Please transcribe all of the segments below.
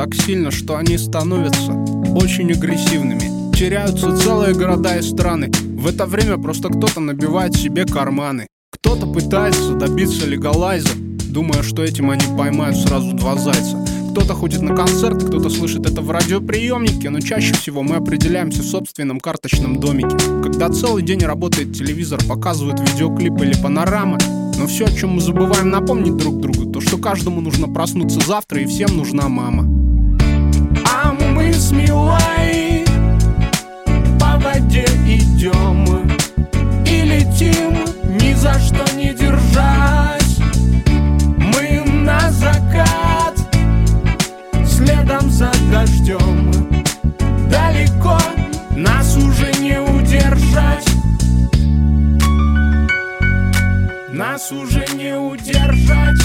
так сильно, что они становятся очень агрессивными. Теряются целые города и страны. В это время просто кто-то набивает себе карманы. Кто-то пытается добиться легалайза, думая, что этим они поймают сразу 2 зайца. Кто-то ходит на концерт, кто-то слышит это в радиоприемнике, но чаще всего мы определяемся в собственном карточном домике. Когда целый день работает телевизор, показывают видеоклип или панорама, но все, о чем мы забываем напомнить друг другу, то что каждому нужно проснуться завтра и всем нужна мама. А мы с Милой по воде идем и летим, ни за что не держась. Мы на закат, следом за дождем. Далеко нас уже не удержать. Нас уже не удержать.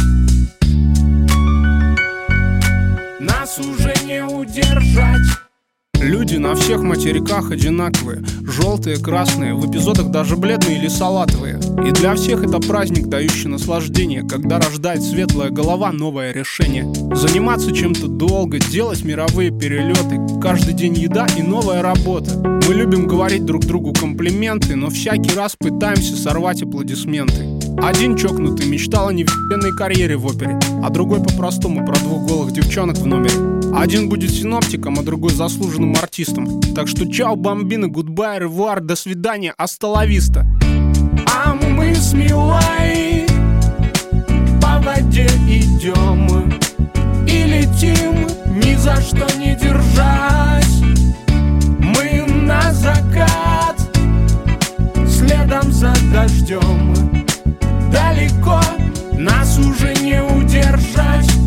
Нас уже не удержать. Люди на всех материках одинаковые. Желтые, красные, в эпизодах даже бледные или салатовые. И для всех это праздник, дающий наслаждение, когда рождает светлая голова новое решение. Заниматься чем-то долго, делать мировые перелеты. Каждый день еда и новая работа. Мы любим говорить друг другу комплименты, но всякий раз пытаемся сорвать аплодисменты. Один чокнутый мечтал о невъебенной карьере в опере, а другой по-простому про 2 голых девчонок в номере. Один будет синоптиком, а другой заслуженным артистом. Так что чао, бомбина, гудбай, ревуар, до свидания, аста ла виста. А мы с Милой по воде идем и летим, ни за что не держась. Мы на закат, следом за дождем. Далеко нас уже не удержать.